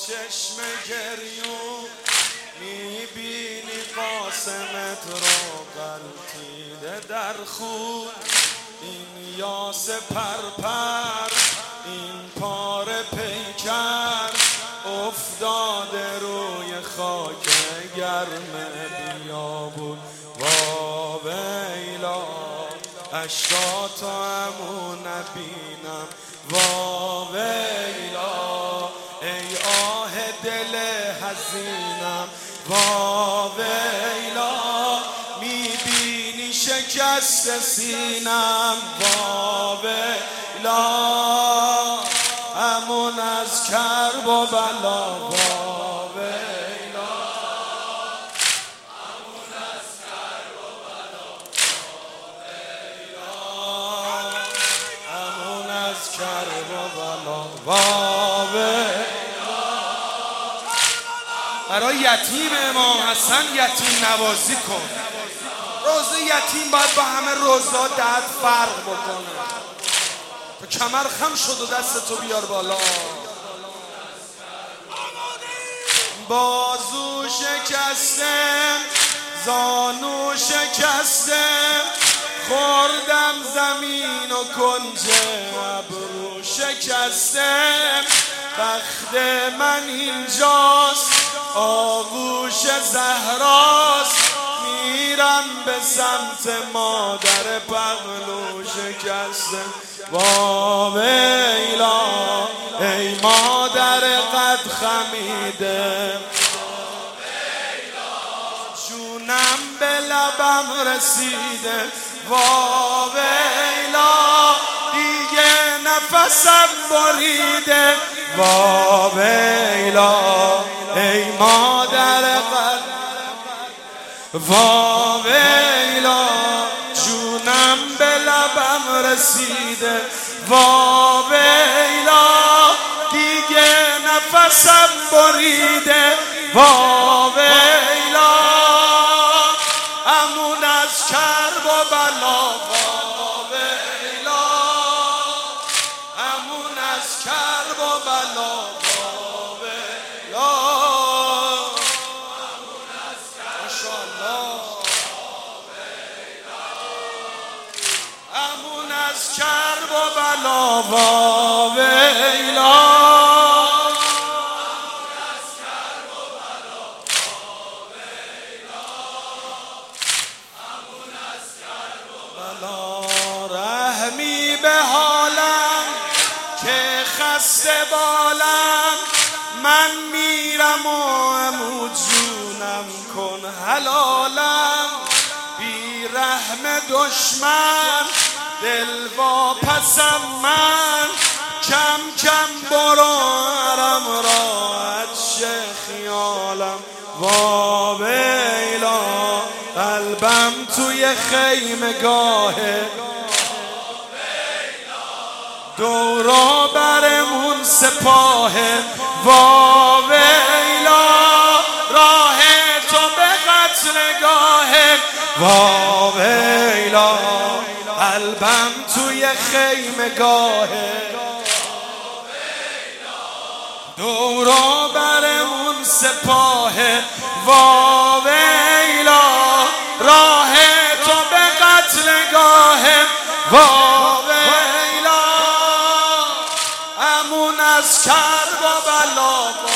چشم گریون میبینی قاسمت رو غلطیده در خون. این یاس پرپر این پاره پیکر افتاده روی خاک گرم بیابون. وا ویلا اشکاتو همون نبینم. وا ویلا ای آه دل حزینم. وا ویلا میبینی شکست سینم. وا ویلا همون از کرب و بلا. وا ویلا همون از کرب و بلا. همون از کرب و بلا. وا ویلا برای یتیم امام حسن یتیم نوازی کن. روزه یتیم باید با همه روزا دهت فرق بکنه. تو کمر خم شد و دستتو بیار بالا. بازو شکسته زانو شکسته خوردم زمین و کنج ابرو شکسته. بخت من اینجاست آغوش زهراست. میرم به سمت مادر پهلو شکسته. وا ویلا ای مادر قد خمیده. جونم به لبم رسیده. وا ویلا دیگه نفسم بریده. وا ویلا ای مادر قد. وا ویلا جونم به لبم رسیده. وا ویلا دیگه نفسم بریده. وا ویلا امون از کرب و بلا. وا ویلا امون از کرب و بلا. وا ویلا امون از ماشاءالله. امون از کرب و بلا. وا ویلا رحمی به حالم که خسته بالم. من میرم و عمو جونم کن حلالم. بی رحم دشمن دل واپسم من. کم کم برو حرم راحت شه خیالم. وا ویلا قلبم توی خیمگاهه. دورا برمون سپاهه. وا ویلا راه تو به قتل گاهه. وا ویلا قلبم توی خیمگاهه. دورا برمون سپاهه. وا ویلا راه تو به قتل گاهه. وا ویلا امون از کرب و بلا.